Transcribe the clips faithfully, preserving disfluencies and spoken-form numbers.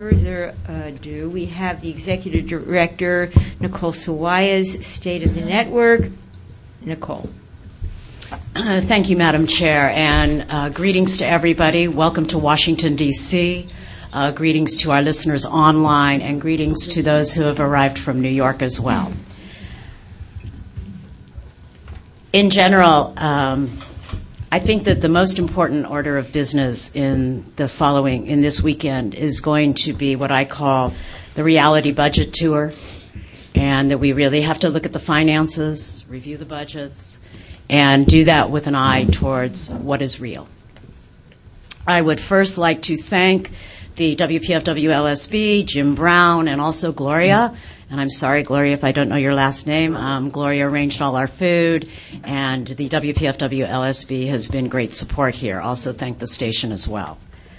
Further ado, we have the Executive Director, Nicole Sawayas, State of the Network. Nicole. Uh, thank you, Madam Chair, and uh, greetings to everybody. Welcome to Washington, D C Uh, greetings to our listeners online, and greetings to those who have arrived from New York as well. In general, um, I think that the most important order of business in the following, in this weekend, is going to be what I call the reality budget tour, and that we really have to look at the finances, review the budgets, and do that with an eye towards what is real. I would first like to thank the W P F W L S B, Jim Brown, and also Gloria. And I'm sorry, Gloria, if I don't know your last name. Um, Gloria arranged all our food, and the W P F W L S B has been great support here. Also thank the station as well.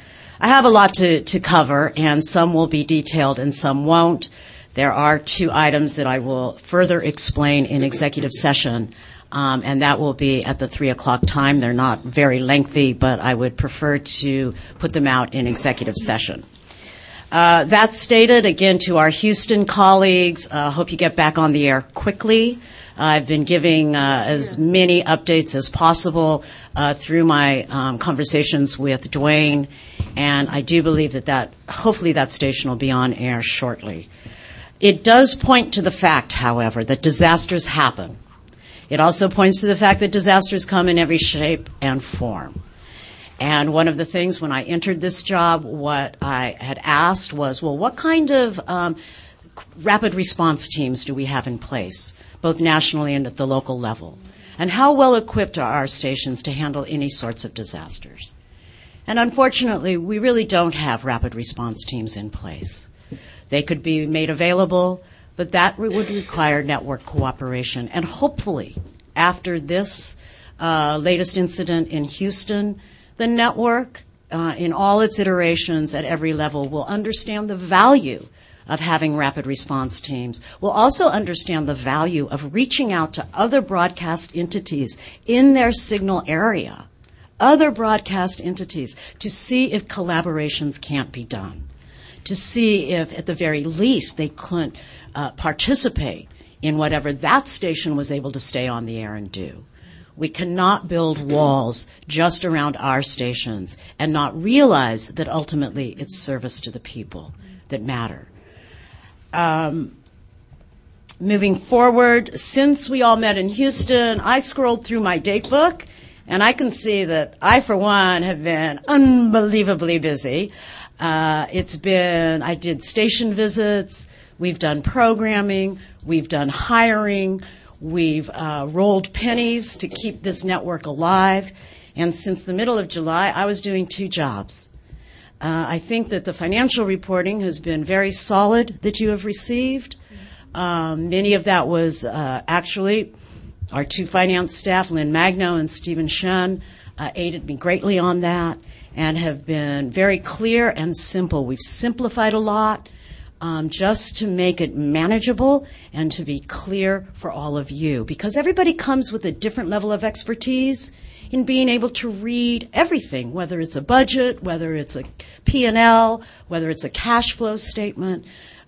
I have a lot to, to cover, and some will be detailed and some won't. There are two items that I will further explain in executive session, um, and that will be at the three o'clock time. They're not very lengthy, but I would prefer to put them out in executive session. Uh, that stated, again, to our Houston colleagues, I uh, hope you get back on the air quickly. Uh, I've been giving uh, as many updates as possible uh, through my um, conversations with Dwayne, and I do believe that, that hopefully that station will be on air shortly. It does point to the fact, however, that disasters happen. It also points to the fact that disasters come in every shape and form. And one of the things when I entered this job, what I had asked was, well, what kind of um, rapid response teams do we have in place, both nationally and at the local level? And how well equipped are our stations to handle any sorts of disasters? And unfortunately, we really don't have rapid response teams in place. They could be made available, but that would require network cooperation. And hopefully, after this uh, latest incident in Houston, the network, uh, in all its iterations at every level, will understand the value of having rapid response teams, will also understand the value of reaching out to other broadcast entities in their signal area, other broadcast entities, to see if collaborations can't be done, to see if, at the very least, they couldn't uh, participate in whatever that station was able to stay on the air and do. We cannot build walls just around our stations and not realize that ultimately it's service to the people that matter. Um, moving forward, since we all met in Houston, I scrolled through my date book, and I can see that I, for one, have been unbelievably busy. Uh, it's been, I did station visits, we've done programming, we've done hiring, We've uh, rolled pennies to keep this network alive. And since the middle of July, I was doing two jobs. Uh, I think that the financial reporting has been very solid that you have received. Um, many of that was uh, actually our two finance staff, Lynn Magno and Stephen Shen, uh, aided me greatly on that and have been very clear and simple. We've simplified a lot. Um, just to make it manageable and to be clear for all of you. Because everybody comes with a different level of expertise in being able to read everything, whether it's a budget, whether it's a P and L, whether it's a cash flow statement.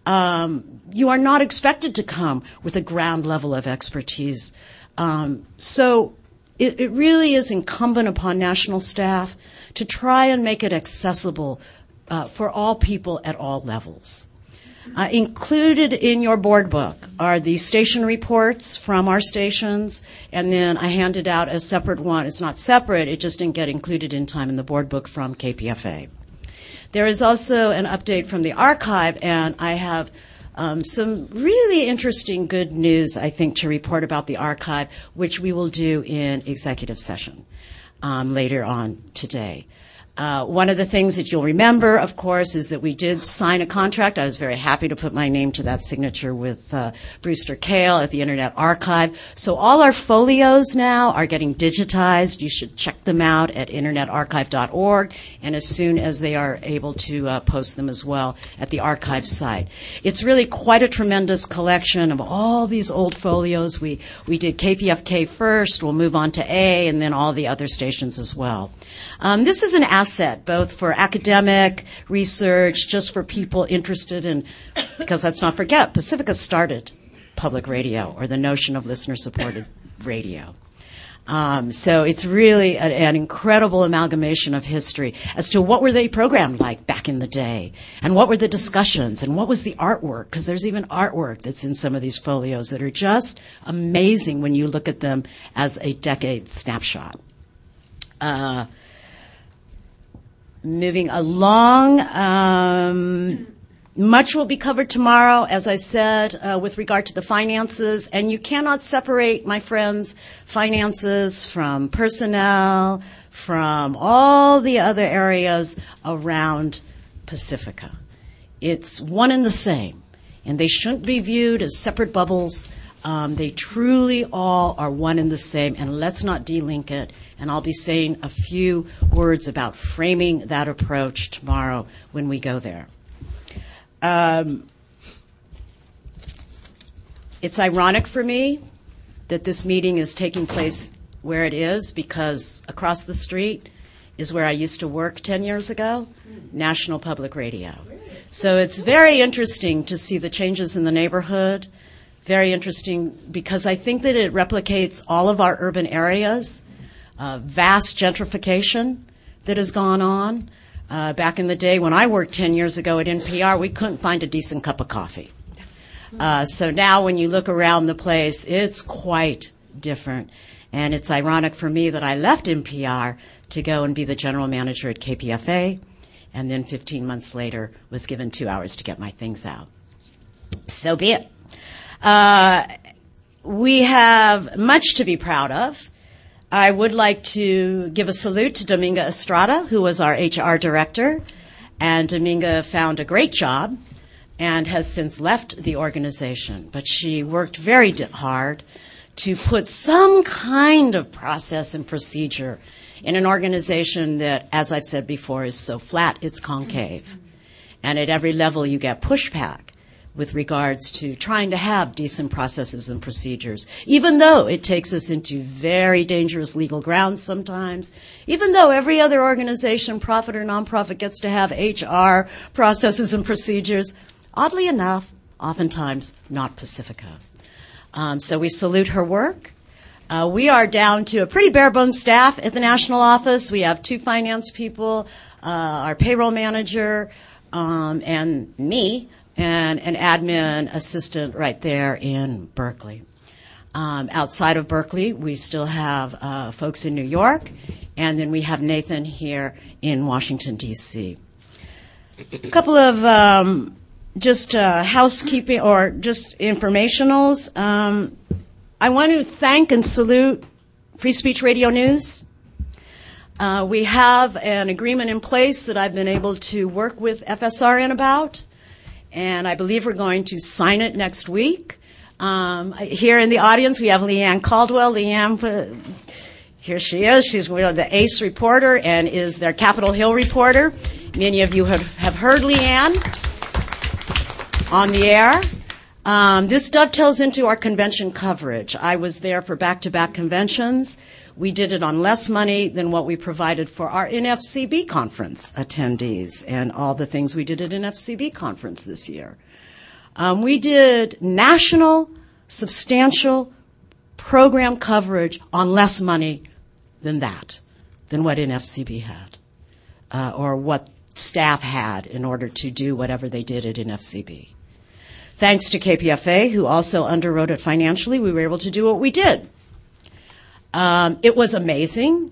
Um, you are not expected to come with a ground level of expertise. Um, so it, it really is incumbent upon national staff to try and make it accessible uh, for all people at all levels. Uh, included in your board book are the station reports from our stations, and then I handed out a separate one. It's not separate, it just didn't get included in time in the board book from K P F A. There is also an update from the archive, and I have um, some really interesting good news, I think, to report about the archive, which we will do in executive session um, later on today. Uh, one of the things that you'll remember, of course, is that we did sign a contract. I was very happy to put my name to that signature with uh, Brewster Kahle at the Internet Archive. So all our folios now are getting digitized. You should check them out at internet archive dot org, and as soon as they are able to uh, post them as well at the archive site. It's really quite a tremendous collection of all these old folios. We, we did K P F K first. We'll move on to A, and then all the other stations as well. Um, this is an asset, both for academic research, just for people interested in, because let's not forget, Pacifica started public radio, or the notion of listener-supported radio. Um, so it's really a, an incredible amalgamation of history as to what were they programmed like back in the day, and what were the discussions, and what was the artwork, because there's even artwork that's in some of these folios that are just amazing when you look at them as a decade snapshot. Uh, moving along, um, much will be covered tomorrow, as I said, uh, with regard to the finances. And you cannot separate, my friends, finances from personnel, from all the other areas around Pacifica. It's one and the same. And they shouldn't be viewed as separate bubbles. Um, they truly all are one and the same. And let's not delink it. And I'll be saying a few words about framing that approach tomorrow when we go there. Um, it's ironic for me that this meeting is taking place where it is, because across the street is where I used to work ten years ago, National Public Radio. So it's very interesting to see the changes in the neighborhood, very interesting because I think that it replicates all of our urban areas, uh, vast gentrification that has gone on. Uh, back in the day when I worked ten years ago at N P R, we couldn't find a decent cup of coffee. Uh, so now when you look around the place, it's quite different. And it's ironic for me that I left N P R to go and be the general manager at K P F A, and then fifteen months later was given two hours to get my things out. So be it. Uh, we have much to be proud of. I would like to give a salute to Dominga Estrada, who was our H R director. And Dominga found a great job and has since left the organization. But she worked very hard to put some kind of process and procedure in an organization that, as I've said before, is so flat it's concave. And at every level you get pushback with regards to trying to have decent processes and procedures, even though it takes us into very dangerous legal grounds sometimes, even though every other organization, profit or nonprofit, gets to have H R processes and procedures. Oddly enough, oftentimes not Pacifica. Um, so we salute her work. Uh, we are down to a pretty bare-bones staff at the national office. We have two finance people, uh, our payroll manager, um, and me, and an admin assistant right there in Berkeley. Um, outside of Berkeley, we still have uh, folks in New York, and then we have Nathan here in Washington, D C. A couple of um, just uh, housekeeping or just informationals. Um, I want to thank and salute Free Speech Radio News. Uh, we have an agreement in place that I've been able to work with F S R N about, and I believe we're going to sign it next week. Um, here in the audience, we have Leanne Caldwell. Leanne, here she is. She's one of the ACE reporter and is their Capitol Hill reporter. Many of you have, have heard Leanne on the air. Um, this dovetails into our convention coverage. I was there for back-to-back conventions. We did it on less money than what we provided for our N F C B conference attendees and all the things we did at N F C B conference this year. Um, we did national, substantial program coverage on less money than that, than what N F C B had, uh, or what staff had in order to do whatever they did at N F C B. Thanks to K P F A, who also underwrote it financially, we were able to do what we did. Um, it was amazing.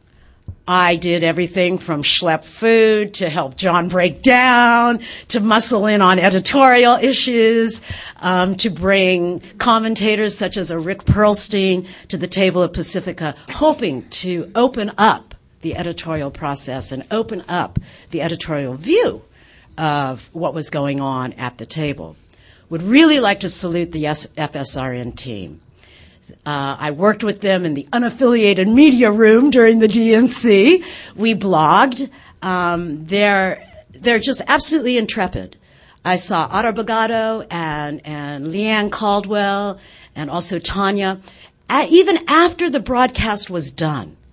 I did everything from schlep food to help John break down, to muscle in on editorial issues, um, to bring commentators such as a Rick Perlstein to the table at Pacifica, hoping to open up the editorial process and open up the editorial view of what was going on at the table. Would really like to salute the F S R N team. Uh, I worked with them in the unaffiliated media room during the D N C. We blogged. Um, they're they're just absolutely intrepid. I saw Otto Bagato and and Leanne Caldwell and also Tanya. Uh, even after the broadcast was done,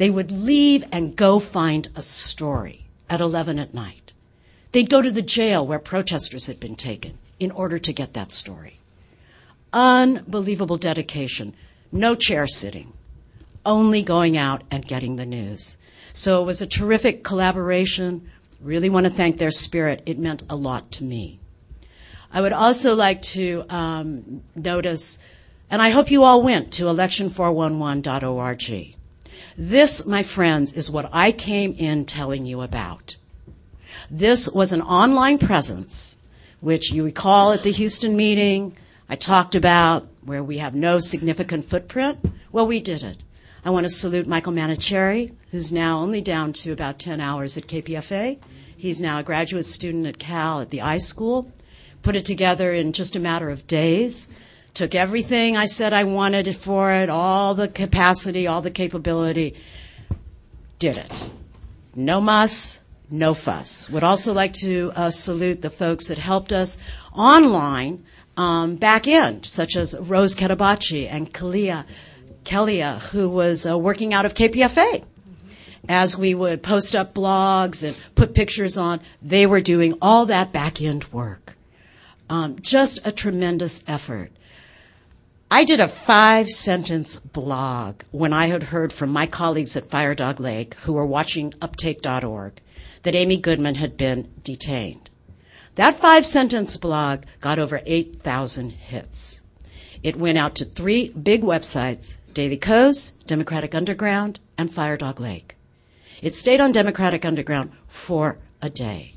They would leave and go find a story at eleven at night. They'd go to the jail where protesters had been taken in order to get that story. Unbelievable dedication. No chair sitting. Only going out and getting the news. So it was a terrific collaboration. Really want to thank their spirit. It meant a lot to me. I would also like to um, notice, and I hope you all went to election four one one dot org. This, my friends, is what I came in telling you about. This was an online presence, which you recall at the Houston meeting, I talked about where we have no significant footprint. Well, we did it. I want to salute Michael Manicherry, who's now only down to about ten hours at K P F A. He's now a graduate student at Cal at the iSchool. Put it together in just a matter of days. Took everything I said I wanted for it, all the capacity, all the capability. Did it. No muss, no fuss. Would also like to uh, salute the folks that helped us online um, back end, such as Rose Ketabachi and Kalia, Kelia, who was uh, working out of K P F A. As we would post up blogs and put pictures on, they were doing all that back end work. Um, just a tremendous effort. I did a five-sentence blog when I had heard from my colleagues at Fire Dog Lake who were watching uptake dot org that Amy Goodman had been detained. That five-sentence blog got over eight thousand hits. It went out to three big websites, Daily Kos, Democratic Underground, and Fire Dog Lake. It stayed on Democratic Underground for a day.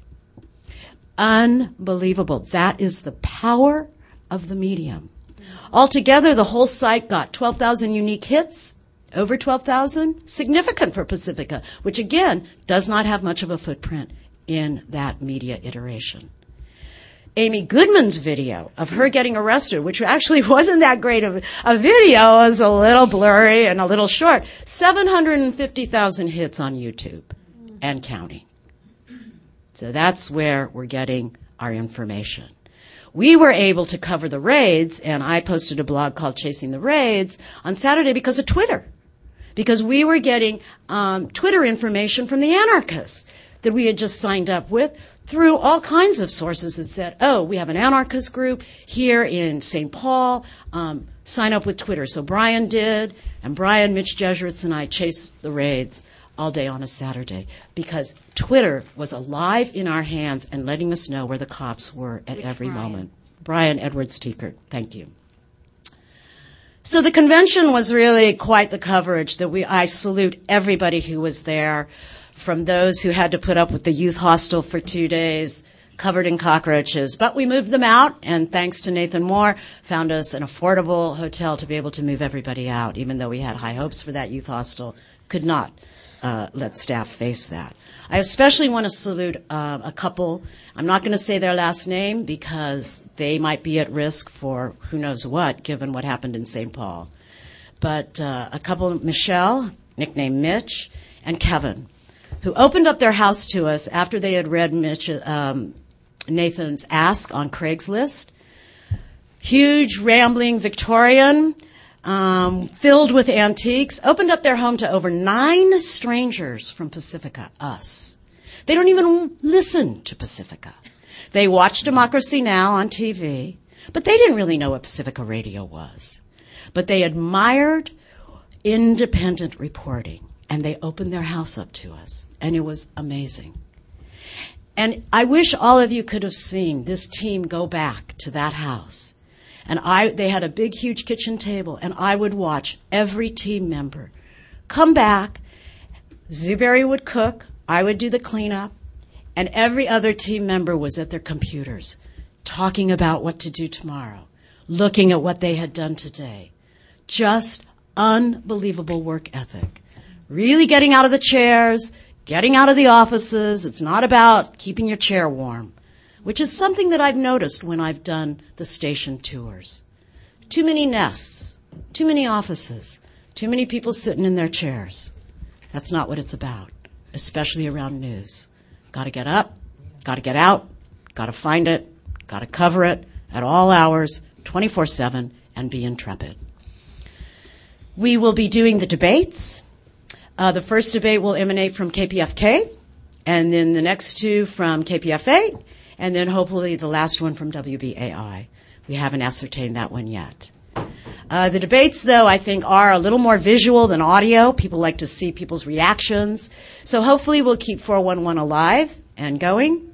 Unbelievable. That is the power of the medium. Altogether, the whole site got twelve thousand unique hits, over twelve thousand, significant for Pacifica, which again does not have much of a footprint in that media iteration. Amy Goodman's video of her getting arrested, which actually wasn't that great of a video, it was a little blurry and a little short, seven hundred fifty thousand hits on YouTube and counting. So that's where we're getting our information. We were able to cover the raids, and I posted a blog called Chasing the Raids on Saturday because of Twitter. Because we were getting um, Twitter information from the anarchists that we had just signed up with through all kinds of sources that said, oh, we have an anarchist group here in Saint Paul, um, sign up with Twitter. So Brian did, and Brian, Mitch Jesuits, and I chased the raids all day on a Saturday because Twitter was alive in our hands and letting us know where the cops were at every Brian? moment. Brian Edwards Teekert, thank you. So the convention was really quite the coverage that we, I salute everybody who was there, from those who had to put up with the youth hostel for two days, covered in cockroaches. But we moved them out, and thanks to Nathan Moore, found us an affordable hotel to be able to move everybody out, even though we had high hopes for that youth hostel. Could not uh, let staff face that. I especially want to salute uh, a couple. I'm not going to say their last name because they might be at risk for who knows what, given what happened in Saint Paul. But uh, a couple, Michelle, nicknamed Mitch, and Kevin, who opened up their house to us after they had read Mitch, um, Nathan's ask on Craigslist. Huge, rambling Victorian, um, filled with antiques, opened up their home to over nine strangers from Pacifica, us. They don't even listen to Pacifica. They watch Democracy Now! On T V, but they didn't really know what Pacifica Radio was. But they admired independent reporting, and they opened their house up to us, and it was amazing. And I wish all of you could have seen this team go back to that house. And I, they had a big, huge kitchen table, and I would watch every team member come back. Zuberry would cook, I would do the cleanup, and every other team member was at their computers, talking about what to do tomorrow, looking at what they had done today. Just unbelievable work ethic. Really getting out of the chairs, getting out of the offices. It's not about keeping your chair warm, which is something that I've noticed when I've done the station tours. Too many nests, too many offices, too many people sitting in their chairs. That's not what it's about, especially around news. Got to get up, got to get out, got to find it, got to cover it at all hours, twenty-four seven, and be intrepid. We will be doing the debates. Uh, the first debate will emanate from K P F K, and then the next two from K P F A, and then hopefully the last one from W B A I. We haven't ascertained that one yet. Uh, the debates, though, I think are a little more visual than audio. People like to see people's reactions. So hopefully we'll keep four one one alive and going,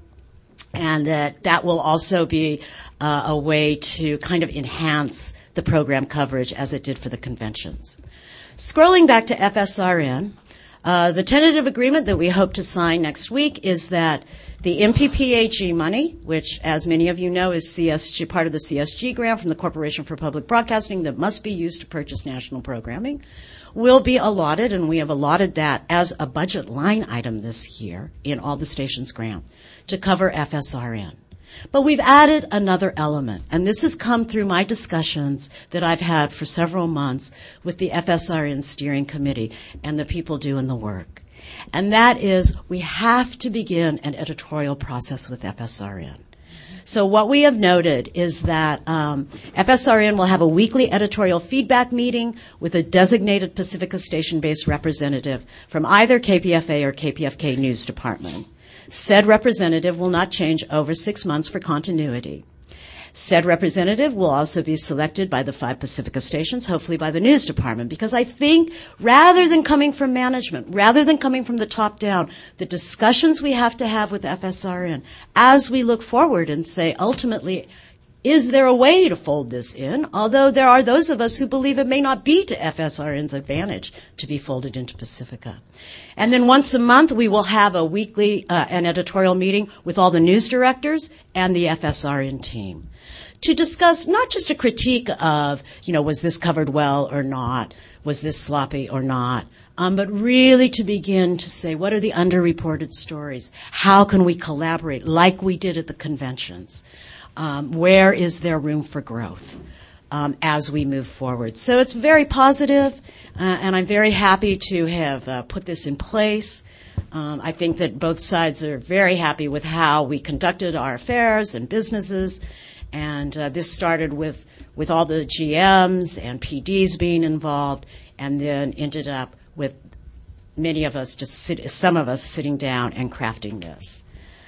and that that will also be uh, a way to kind of enhance the program coverage as it did for the conventions. Scrolling back to F S R N, uh, the tentative agreement that we hope to sign next week is that the M P P A G money, which, as many of you know, is C S G, part of the C S G grant from the Corporation for Public Broadcasting that must be used to purchase national programming, will be allotted, and we have allotted that as a budget line item this year in all the stations' grant to cover F S R N. But we've added another element, and this has come through my discussions that I've had for several months with the F S R N steering committee and the people doing the work. And that is, we have to begin an editorial process with F S R N. So what we have noted is that um, F S R N will have a weekly editorial feedback meeting with a designated Pacifica station-based representative from either K P F A or K P F K News Department. Said representative will not change over six months for continuity. Said representative will also be selected by the five Pacifica stations, hopefully by the news department, because I think rather than coming from management, rather than coming from the top down, the discussions we have to have with F S R N as we look forward and say, ultimately, is there a way to fold this in? Although there are those of us who believe it may not be to F S R N's advantage to be folded into Pacifica. And then once a month, we will have a weekly, uh, an editorial meeting with all the news directors and the F S R N team to discuss not just a critique of, you know, was this covered well or not? Was this sloppy or not? Um, but really to begin to say, what are the underreported stories? How can we collaborate like we did at the conventions? Um, where is there room for growth um, as we move forward? So it's very positive, uh, and I'm very happy to have uh, put this in place. Um, I think that both sides are very happy with how we conducted our affairs and businesses, and uh, this started with, with all the G Ms and P Ds being involved, and then ended up with many of us, just sit, some of us sitting down and crafting this.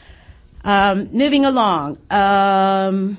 Um, moving along, um,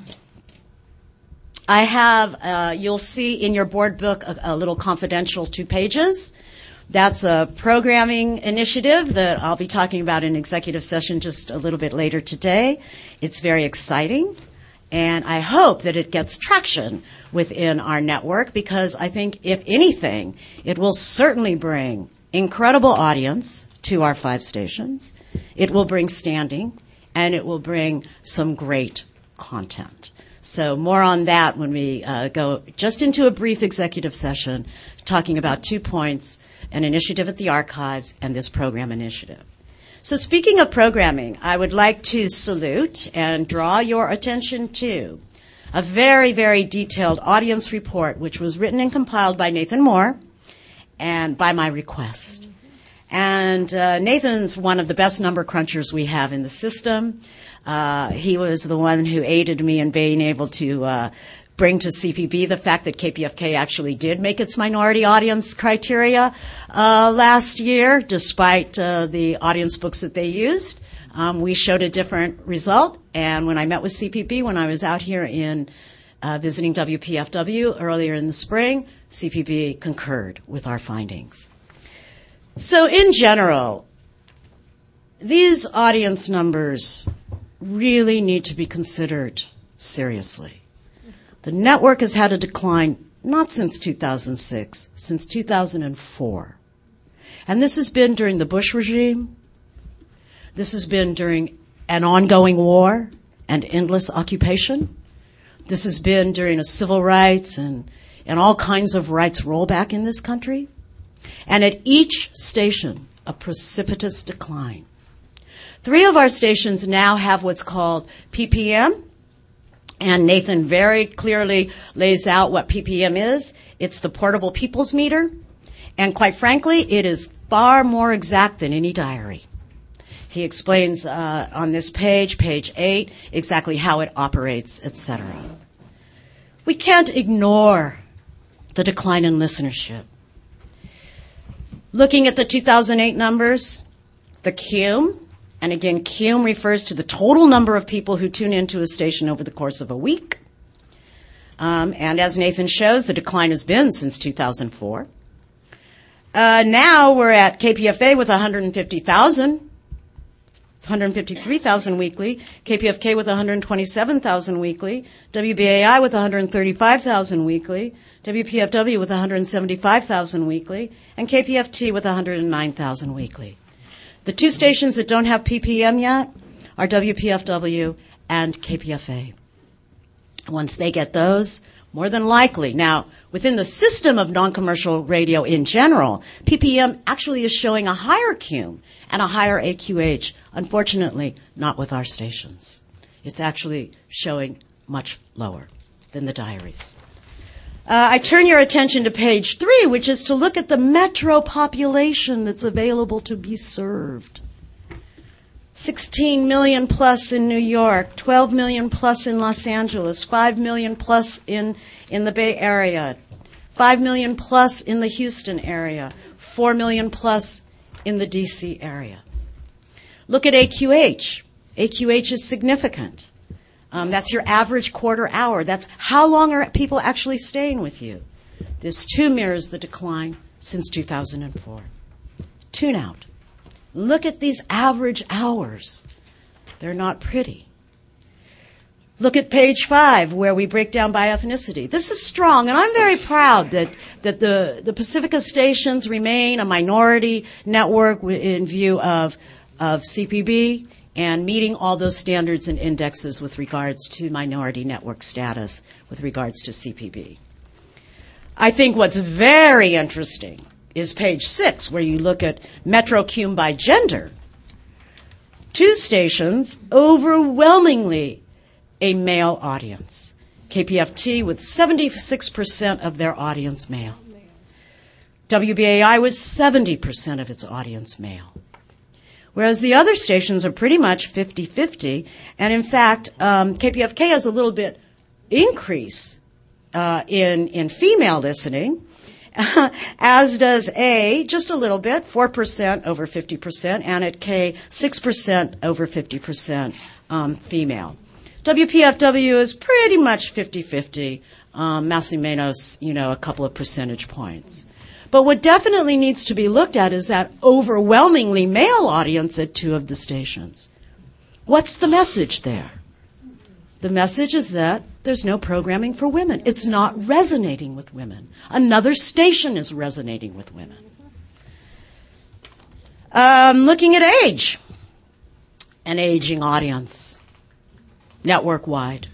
I have, uh, you'll see in your board book a, a little confidential two pages. That's a programming initiative that I'll be talking about in executive session just a little bit later today. It's very exciting, and I hope that it gets traction within our network, because I think, if anything, it will certainly bring incredible audience to our five stations. It will bring standing, and it will bring some great content. So more on that when we uh, go just into a brief executive session talking about two points, an initiative at the archives and this program initiative. So speaking of programming, I would like to salute and draw your attention to a very, very detailed audience report which was written and compiled by Nathan Moore and by my request. And uh, Nathan's one of the best number crunchers we have in the system. Uh, he was the one who aided me in being able to uh, bring to C P B the fact that K P F K actually did make its minority audience criteria uh, last year, despite uh, the audience books that they used. Um, we showed a different result, and when I met with C P B, when I was out here in uh, visiting W P F W earlier in the spring, C P B concurred with our findings. So in general, these audience numbers really need to be considered seriously. The network has had a decline not since two thousand six, since two thousand four. And this has been during the Bush regime. This has been during an ongoing war and endless occupation. This has been during a civil rights and, and all kinds of rights rollback in this country. And at each station, a precipitous decline. Three of our stations now have what's called P P M, and Nathan very clearly lays out what P P M is. It's the portable people's meter, and quite frankly, it is far more exact than any diary. He explains uh, on this page, page eight, exactly how it operates, et cetera. We can't ignore the decline in listenership. Looking at the two thousand eight numbers, the C U M, and again, C U M refers to the total number of people who tune into a station over the course of a week. Um, and as Nathan shows, the decline has been since two thousand four. Uh, now we're at K P F A with one hundred fifty thousand, one hundred fifty-three thousand weekly, K P F K with one hundred twenty-seven thousand weekly, W B A I with one hundred thirty-five thousand weekly, W P F W with one hundred seventy-five thousand weekly, and K P F T with one hundred nine thousand weekly. The two stations that don't have P P M yet are W P F W and K P F A. Once they get those, more than likely. Now, within the system of non-commercial radio in general, P P M actually is showing a higher C U M and a higher A Q H. Unfortunately, not with our stations. It's actually showing much lower than the diaries. Uh, I turn your attention to page three, which is to look at the metro population that's available to be served. sixteen million plus in New York, twelve million plus in Los Angeles, five million plus in, in the Bay Area, five million plus in the Houston area, four million plus in the D C area. Look at A Q H. A Q H is significant. Um, that's your average quarter hour. That's how long are people actually staying with you. This too mirrors the decline since two thousand four. Tune out. Look at these average hours. They're not pretty. Look at page five, where we break down by ethnicity. This is strong, and I'm very proud that, that the, the Pacifica stations remain a minority network in view of, of C P B and meeting all those standards and indexes with regards to minority network status with regards to C P B. I think what's very interesting is page six, where you look at Metro C U M by gender. Two stations, overwhelmingly a male audience. K P F T with seventy-six percent of their audience male. W B A I was seventy percent of its audience male. Whereas the other stations are pretty much fifty-fifty. And in fact, um, K P F K has a little bit increase uh, in, in female listening, as does A, just a little bit, four percent over fifty percent, and at K, six percent over fifty percent um, female. W P F W is pretty much fifty-fifty, um, más o menos, you know, a couple of percentage points. But what definitely needs to be looked at is that overwhelmingly male audience at two of the stations. What's the message there? The message is that there's no programming for women. It's not resonating with women. Another station is resonating with women. Um, looking at age, an aging audience, network-wide.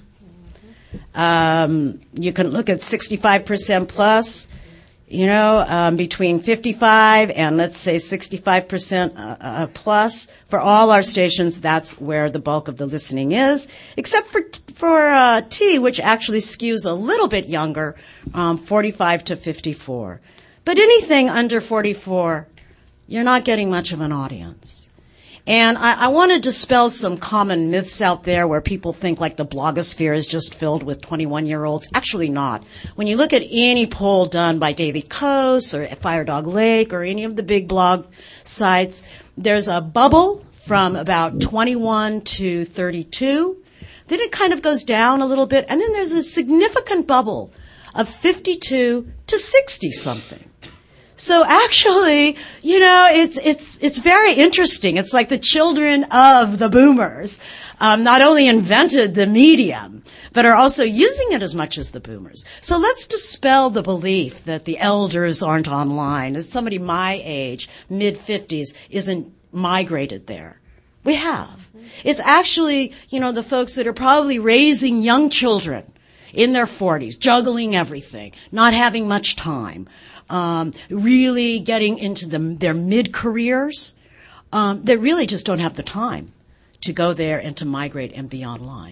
Um, you can look at sixty-five percent plus, you know, um, between fifty-five and let's say sixty-five percent uh, uh, plus. For all our stations, that's where the bulk of the listening is, except for for uh, T, which actually skews a little bit younger, um, forty-five to fifty-four. But anything under forty-four, you're not getting much of an audience. And I, I want to dispel some common myths out there where people think like the blogosphere is just filled with twenty-one-year-olds. Actually not. When you look at any poll done by Daily Kos or Firedog Lake or any of the big blog sites, there's a bubble from about twenty-one to thirty-two. Then it kind of goes down a little bit, and then there's a significant bubble of fifty-two to sixty-something. So actually, you know, it's it's it's very interesting. It's like the children of the boomers um, not only invented the medium, but are also using it as much as the boomers. So let's dispel the belief that the elders aren't online. That somebody my age, mid-fifties, isn't migrated there. We have. It's actually, you know, the folks that are probably raising young children in their forties, juggling everything, not having much time. Um, really getting into the, their mid-careers, um, they really just don't have the time to go there and to migrate and be online.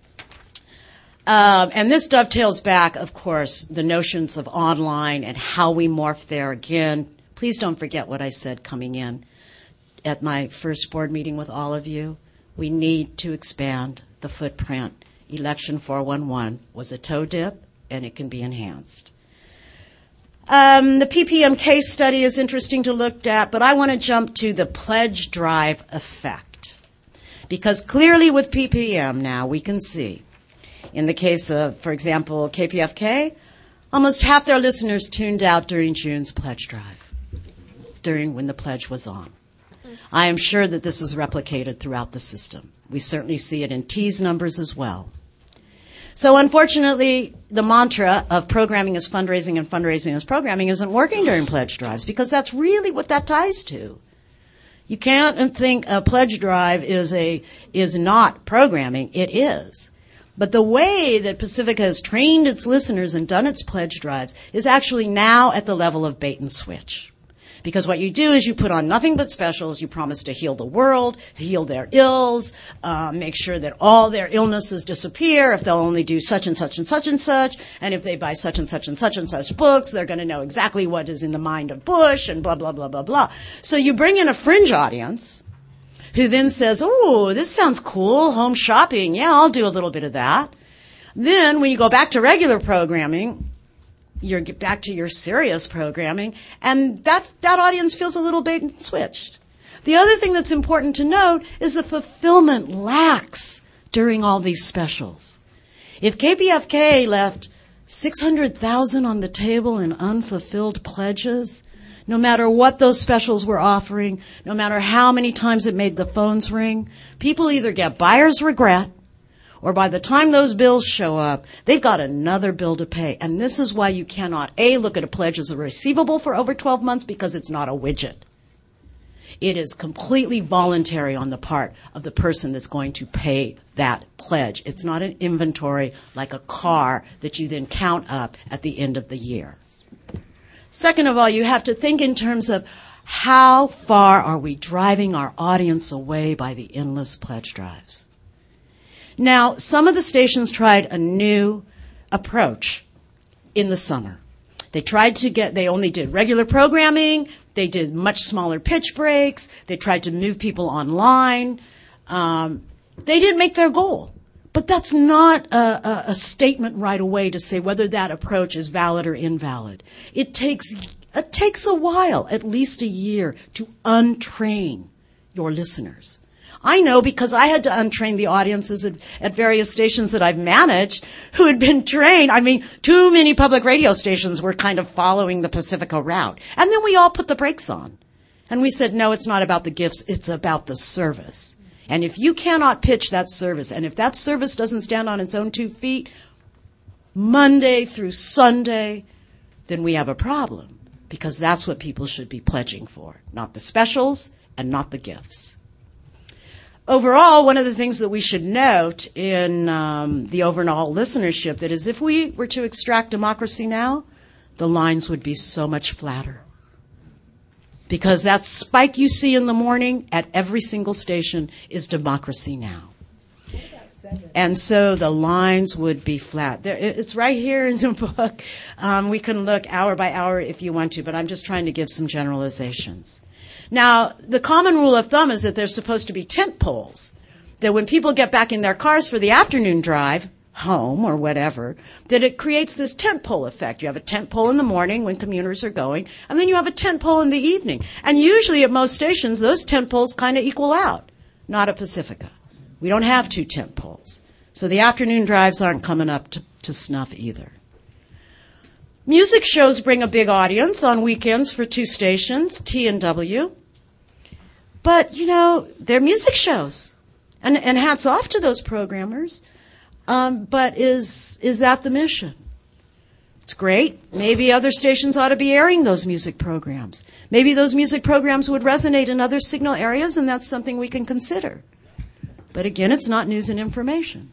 Um, and this dovetails back, of course, the notions of online and how we morph there. Again, please don't forget what I said coming in at my first board meeting with all of you. We need to expand the footprint. Election four one one was a toe dip, and it can be enhanced. Um, the P P M case study is interesting to look at, but I want to jump to the pledge drive effect. Because clearly with P P M now we can see, in the case of, for example, K P F K, almost half their listeners tuned out during June's pledge drive, during when the pledge was on. I am sure that this is replicated throughout the system. We certainly see it in T's numbers as well. So unfortunately, the mantra of programming is fundraising and fundraising is programming isn't working during pledge drives, because that's really what that ties to. You can't think a pledge drive is a is not programming. It is. But the way that Pacifica has trained its listeners and done its pledge drives is actually now at the level of bait and switch. Because what you do is you put on nothing but specials. You promise to heal the world, heal their ills, uh, make sure that all their illnesses disappear if they'll only do such and such and such and such. And if they buy such and such and such and such books, they're going to know exactly what is in the mind of Bush and blah, blah, blah, blah, blah. So you bring in a fringe audience who then says, oh, this sounds cool, home shopping. Yeah, I'll do a little bit of that. Then when you go back to regular programming, you're back to your serious programming, and that, that audience feels a little bait and switched. The other thing that's important to note is the fulfillment lacks during all these specials. If K P F K left six hundred thousand on the table in unfulfilled pledges, no matter what those specials were offering, no matter how many times it made the phones ring, people either get buyer's regret, or by the time those bills show up, they've got another bill to pay. And this is why you cannot, A, look at a pledge as a receivable for over twelve months, because it's not a widget. It is completely voluntary on the part of the person that's going to pay that pledge. It's not an inventory like a car that you then count up at the end of the year. Second of all, you have to think in terms of how far are we driving our audience away by the endless pledge drives. Now, some of the stations tried a new approach in the summer. They tried to get, they only did regular programming, they did much smaller pitch breaks, they tried to move people online. Um, they didn't make their goal. But that's not a, a, a statement right away to say whether that approach is valid or invalid. It takes, it takes a while, at least a year, to untrain your listeners. I know because I had to untrain the audiences at, at various stations that I've managed who had been trained. I mean, too many public radio stations were kind of following the Pacifica route. And then we all put the brakes on. And we said, no, it's not about the gifts, it's about the service. And if you cannot pitch that service, and if that service doesn't stand on its own two feet, Monday through Sunday, then we have a problem. Because that's what people should be pledging for, not the specials and not the gifts. Overall, one of the things that we should note in um, the overall listenership that is if we were to extract Democracy Now!, the lines would be so much flatter. Because that spike you see in the morning at every single station is Democracy Now! And so the lines would be flat. There, it's right here in the book. Um, we can look hour by hour if you want to, but I'm just trying to give some generalizations. Now, the common rule of thumb is that there's supposed to be tent poles, that when people get back in their cars for the afternoon drive, home or whatever, that it creates this tent pole effect. You have a tent pole in the morning when commuters are going, and then you have a tent pole in the evening. And usually at most stations, those tent poles kind of equal out. Not at Pacifica. We don't have two tent poles. So the afternoon drives aren't coming up to, to snuff either. Music shows bring a big audience on weekends for two stations, T and W. But, you know, they're music shows. And, and hats off to those programmers. Um, but is is that the mission? It's great. Maybe other stations ought to be airing those music programs. Maybe those music programs would resonate in other signal areas, and that's something we can consider. But again, it's not news and information.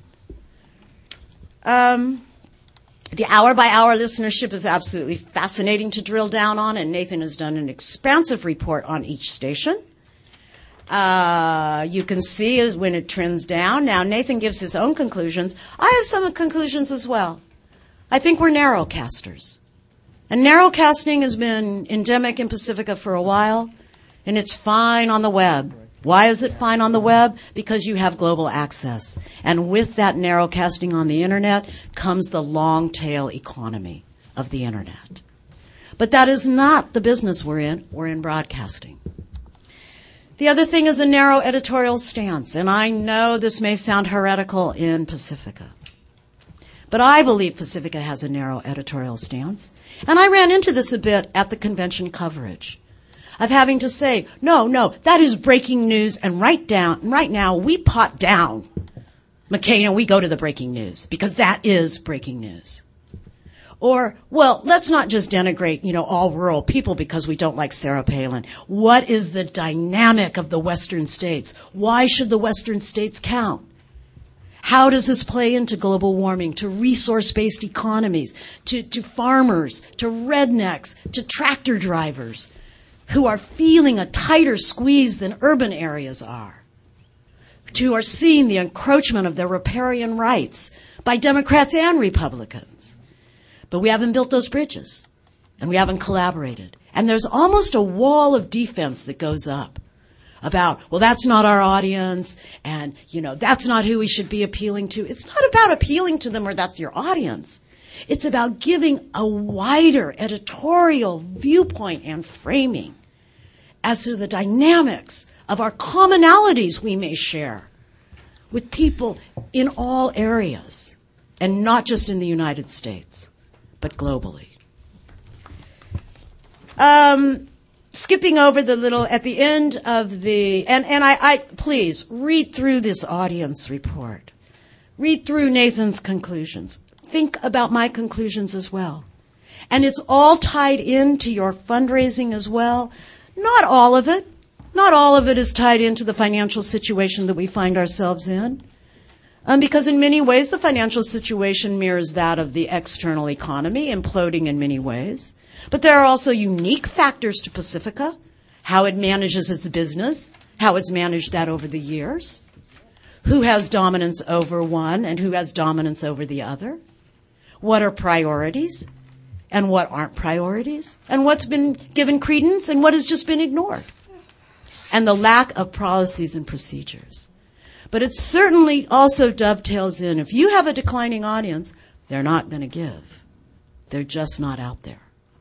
Um, the hour-by-hour listenership is absolutely fascinating to drill down on, and Nathan has done an expansive report on each station. Uh, you can see when it trends down. Now, Nathan gives his own conclusions. I have some conclusions as well. I think we're narrowcasters. And narrowcasting has been endemic in Pacifica for a while, and it's fine on the web. Why is it fine on the web? Because you have global access. And with that narrowcasting on the Internet comes the long-tail economy of the Internet. But that is not the business we're in. We're in broadcasting. The other thing is a narrow editorial stance, and I know this may sound heretical in Pacifica, but I believe Pacifica has a narrow editorial stance. And I ran into this a bit at the convention coverage of having to say, no, no, that is breaking news, and right down, right now we pot down McCain and we go to the breaking news, because that is breaking news. Or, well, let's not just denigrate, you know, all rural people because we don't like Sarah Palin. What is the dynamic of the Western states? Why should the Western states count? How does this play into global warming, to resource-based economies, to, to farmers, to rednecks, to tractor drivers who are feeling a tighter squeeze than urban areas are, who are seeing the encroachment of their riparian rights by Democrats and Republicans? But we haven't built those bridges, and we haven't collaborated. And there's almost a wall of defense that goes up about, well, that's not our audience, and, you know, that's not who we should be appealing to. It's not about appealing to them or that's your audience. It's about giving a wider editorial viewpoint and framing as to the dynamics of our commonalities we may share with people in all areas, and not just in the United States, but globally. Um, skipping over the little, at the end of the, and, and I, I, please, read through this audience report. Read through Nathan's conclusions. Think about my conclusions as well. And it's all tied into your fundraising as well. Not all of it. Not all of it is tied into the financial situation that we find ourselves in. Um, because in many ways, the financial situation mirrors that of the external economy, imploding in many ways. But there are also unique factors to Pacifica, how it manages its business, how it's managed that over the years, who has dominance over one and who has dominance over the other, what are priorities and what aren't priorities, and what's been given credence and what has just been ignored, and the lack of policies and procedures. But it certainly also dovetails in, if you have a declining audience, they're not going to give. They're just not out there.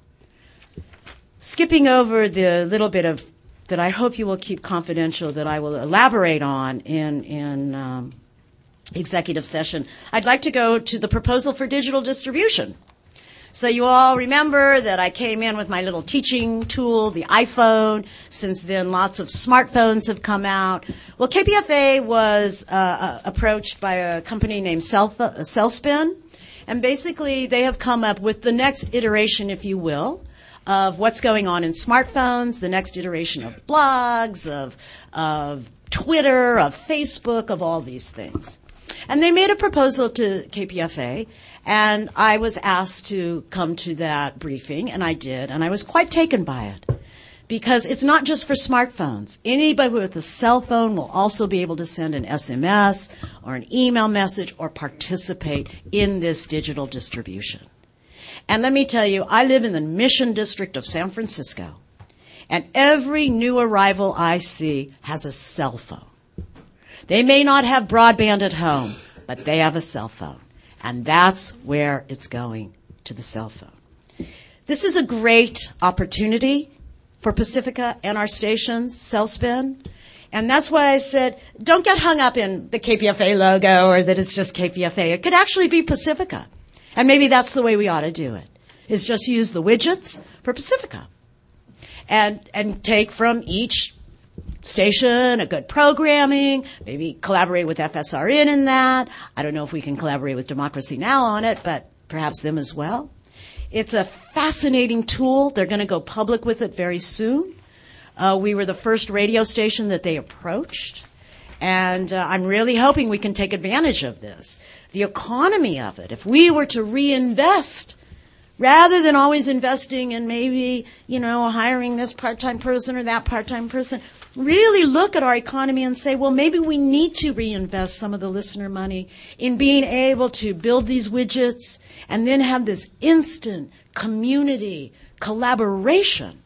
Skipping over the little bit of that I hope you will keep confidential that I will elaborate on in, in um, executive session, I'd like to go to the proposal for digital distribution. So you all remember that I came in with my little teaching tool, the iPhone. Since then, lots of smartphones have come out. Well, K P F A was uh, approached by a company named Cellspin, and basically they have come up with the next iteration, if you will, of what's going on in smartphones, the next iteration of blogs, of, of Twitter, of Facebook, of all these things. And they made a proposal to K P F A, and I was asked to come to that briefing, and I did, and I was quite taken by it. Because it's not just for smartphones. Anybody with a cell phone will also be able to send an S M S or an email message or participate in this digital distribution. And let me tell you, I live in the Mission District of San Francisco, and every new arrival I see has a cell phone. They may not have broadband at home, but they have a cell phone. And that's where it's going, to the cell phone. This is a great opportunity for Pacifica and our stations, Cellspin. And that's why I said, don't get hung up in the K P F A logo or that it's just K P F A. It could actually be Pacifica. And maybe that's the way we ought to do it, is just use the widgets for Pacifica. And, and take from each station a good programming, maybe collaborate with F S R N in that. I don't know if we can collaborate with Democracy Now! On it, but perhaps them as well. It's a fascinating tool. They're going to go public with it very soon. Uh, we were the first radio station that they approached, and uh, I'm really hoping we can take advantage of this. The economy of it, if we were to reinvest, rather than always investing in maybe, you know, hiring this part-time person or that part-time person, really look at our economy and say, well, maybe we need to reinvest some of the listener money in being able to build these widgets and then have this instant community collaboration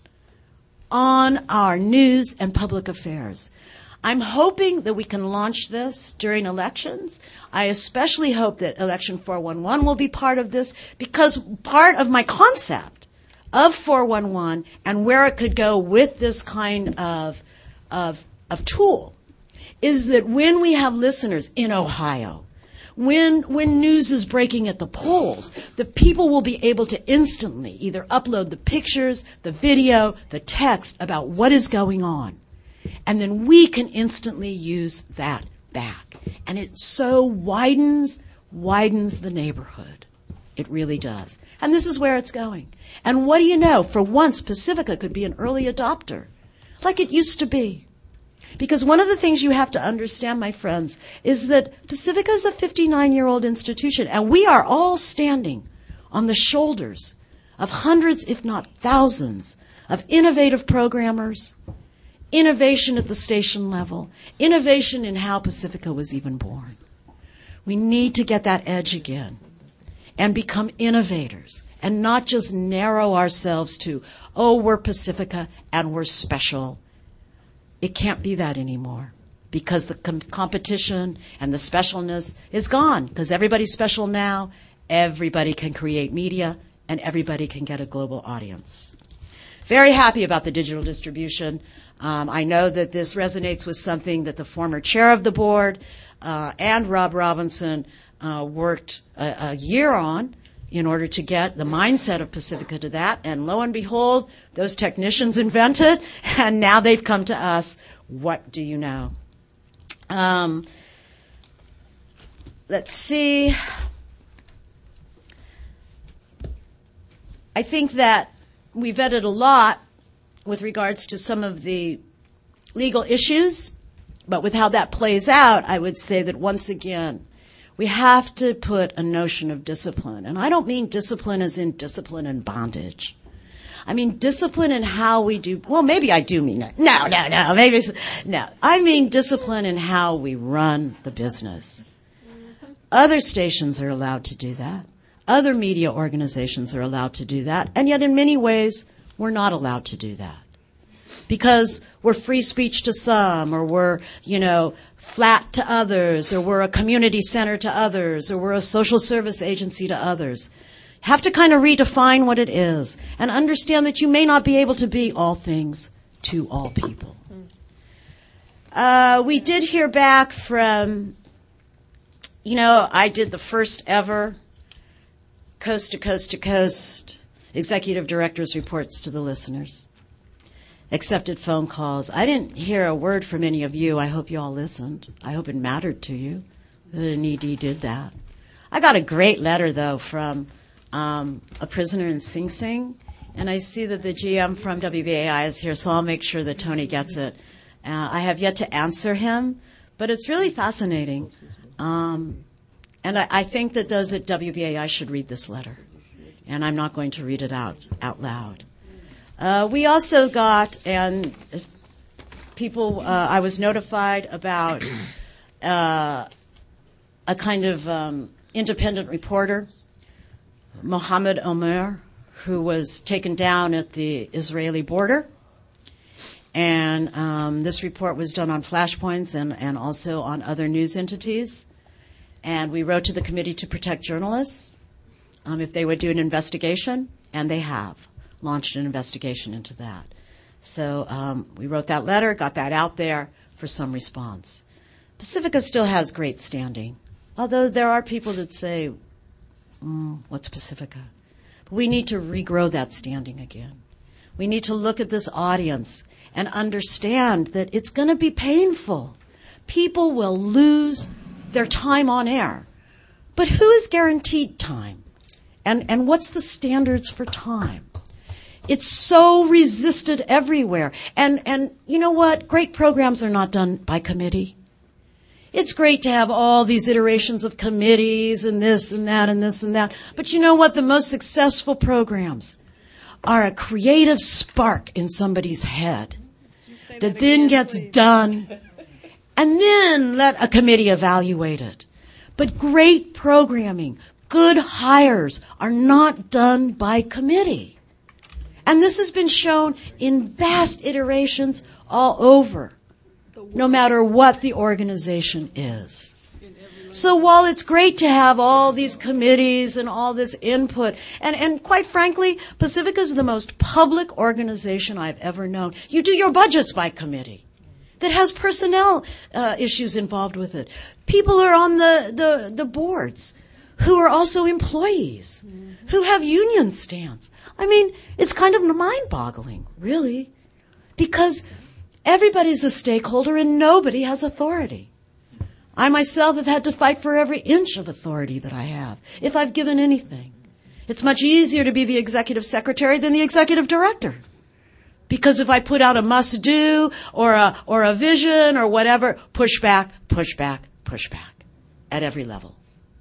on our news and public affairs. I'm hoping that we can launch this during elections. I especially hope that Election four one one will be part of this, because part of my concept of four one one and where it could go with this kind of, of, of tool is that when we have listeners in Ohio, when, when news is breaking at the polls, the people will be able to instantly either upload the pictures, the video, the text about what is going on. And then we can instantly use that back. And it so widens, widens the neighborhood. It really does. And this is where it's going. And what do you know? For once, Pacifica could be an early adopter, like it used to be. Because one of the things you have to understand, my friends, is that Pacifica is a fifty-nine-year-old institution, and we are all standing on the shoulders of hundreds, if not thousands, of innovative programmers, innovation at the station level, innovation in how Pacifica was even born. We need to get that edge again and become innovators and not just narrow ourselves to, oh, we're Pacifica and we're special. It can't be that anymore because the com- competition and the specialness is gone because everybody's special now. Everybody can create media and everybody can get a global audience. Very happy about the digital distribution. Um, I know that this resonates with something that the former chair of the board uh, and Rob Robinson uh, worked a, a year on in order to get the mindset of Pacifica to that. And lo and behold, those technicians invented, and now they've come to us. What do you know? Um, let's see. I think that we vetted a lot with regards to some of the legal issues, but with how that plays out, I would say that once again, we have to put a notion of discipline. And I don't mean discipline as in discipline and bondage. I mean discipline in how we do, well, maybe I do mean it. No, no, no, maybe, no. I mean discipline in how we run the business. Other stations are allowed to do that. Other media organizations are allowed to do that. And yet in many ways, we're not allowed to do that. Because we're free speech to some, or we're, you know, flat to others, or we're a community center to others, or we're a social service agency to others. Have to kind of redefine what it is and understand that you may not be able to be all things to all people. Uh, we did hear back from, you know, I did the first ever coast to coast to coast executive director's reports to the listeners. Accepted phone calls. I didn't hear a word from any of you. I hope you all listened. I hope it mattered to you that an E D did that. I got a great letter, though, from um, a prisoner in Sing Sing, and I see that the G M from W B A I is here, so I'll make sure that Tony gets it. Uh, I have yet to answer him, but it's really fascinating. Um, and I, I think that those at W B A I should read this letter, and I'm not going to read it out, out loud. Uh, we also got, and people, uh, I was notified about uh, a kind of um, independent reporter, Mohammed Omer, who was taken down at the Israeli border. And um, this report was done on Flashpoints and, and also on other news entities. And we wrote to the Committee to Protect Journalists um, if they would do an investigation, and they have launched an investigation into that. So um, we wrote that letter, got that out there for some response. Pacifica still has great standing, although there are people that say, mm, what's Pacifica? But we need to regrow that standing again. We need to look at this audience and understand that it's going to be painful. People will lose their time on air. But who is guaranteed time? And, and what's the standards for time? It's so resisted everywhere. And, and you know what? Great programs are not done by committee. It's great to have all these iterations of committees and this and that and this and that. But you know what? The most successful programs are a creative spark in somebody's head that, that then again, gets please. done, and then let a committee evaluate it. But great programming, good hires are not done by committee. And this has been shown in vast iterations all over, no matter what the organization is. So while it's great to have all these committees and all this input, and, and quite frankly, Pacifica is the most public organization I've ever known. You do your budgets by committee that has personnel uh, issues involved with it. People are on the, the, the boards who are also employees, mm-hmm. who have union stands. I mean, it's kind of mind-boggling, really, because everybody's a stakeholder and nobody has authority. I myself have had to fight for every inch of authority that I have, if I've given anything. It's much easier to be the executive secretary than the executive director. Because if I put out a must-do or a, or a vision or whatever, push back, push back, push back at every level.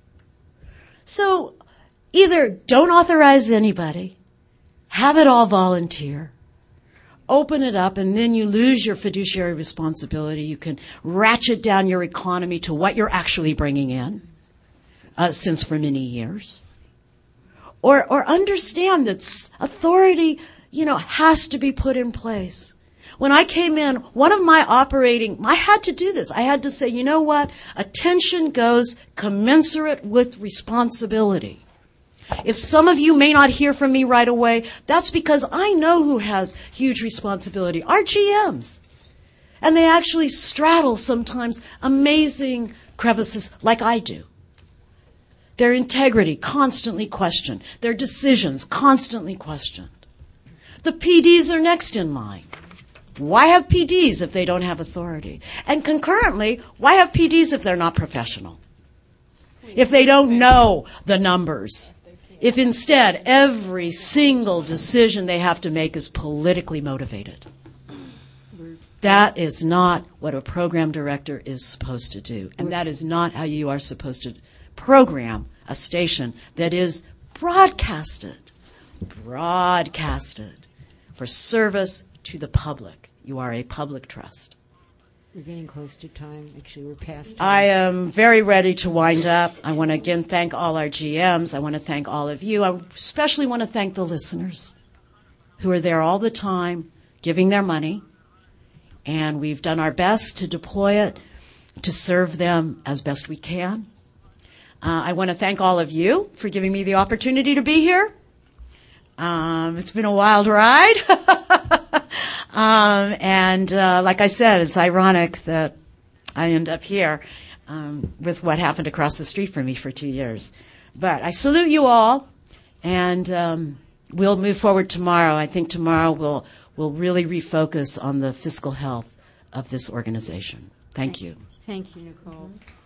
So either don't authorize anybody, have it all volunteer, open it up, and then you lose your fiduciary responsibility. You can ratchet down your economy to what you're actually bringing in, uh, since for many years. Or, or understand that authority, you know, has to be put in place. When I came in, one of my operating, I had to do this. I had to say, you know what? Attention goes commensurate with responsibility. If some of you may not hear from me right away, that's because I know who has huge responsibility. Our G Ms. And they actually straddle sometimes amazing crevices like I do. Their integrity constantly questioned. Their decisions constantly questioned. The P Ds are next in line. Why have P Ds if they don't have authority? And concurrently, why have P Ds if they're not professional? If they don't know the numbers? If instead every single decision they have to make is politically motivated? That is not what a program director is supposed to do. And that is not how you are supposed to program a station that is broadcasted, broadcasted for service to the public. You are a public trust. We're getting close to time. Actually, we're past time. I am very ready to wind up. I want to again thank all our G Ms. I want to thank all of you. I especially want to thank the listeners who are there all the time giving their money. And we've done our best to deploy it to serve them as best we can. Uh, I want to thank all of you for giving me the opportunity to be here. Um, it's been a wild ride. um, and uh, like I said, it's ironic that I end up here um, with what happened across the street from me for two years. But I salute you all, and um, we'll move forward tomorrow. I think tomorrow we'll, we'll really refocus on the fiscal health of this organization. Thank you. Thank you, Nicole.